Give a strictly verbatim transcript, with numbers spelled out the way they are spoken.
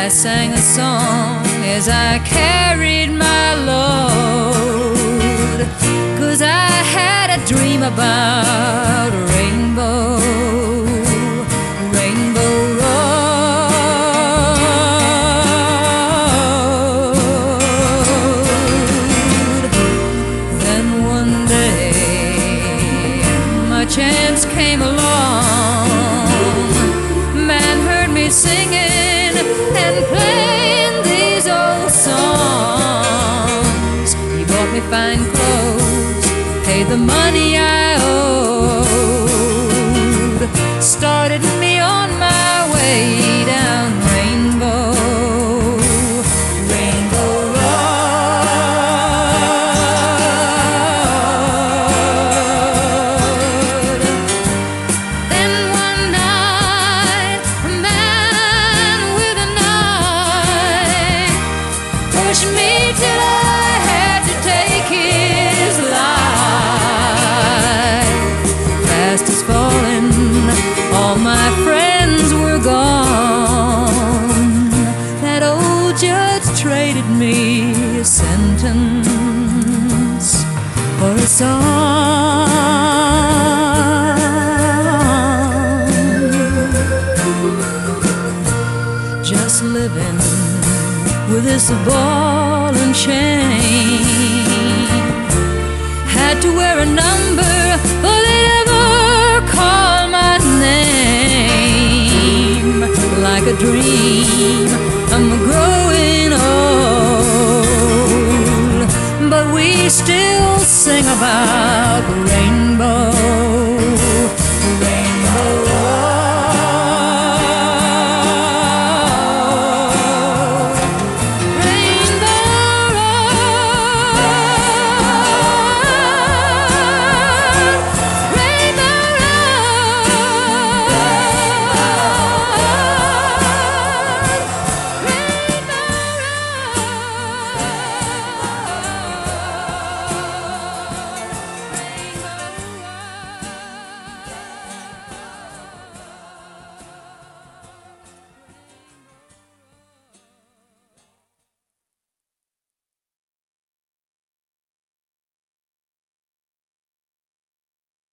I sang a song as I carried my load, 'cause I had a dream about a rainbow, rainbow road. Then one day my chance came along. Man heard me singing and playing these old songs. He bought me fine clothes, paid the money I owed, started me on my way down Rainbow, Rainbow Road. Then one night, a man with a knife pushed me till I had to take his life. Fast as falling, all my friends were gone. That old judge traded me a sentence for a song. Just living with this ball and chain, had to wear a number or they'd ever call my name. Like a dream, I'm growing old, but we still sing about rainbow.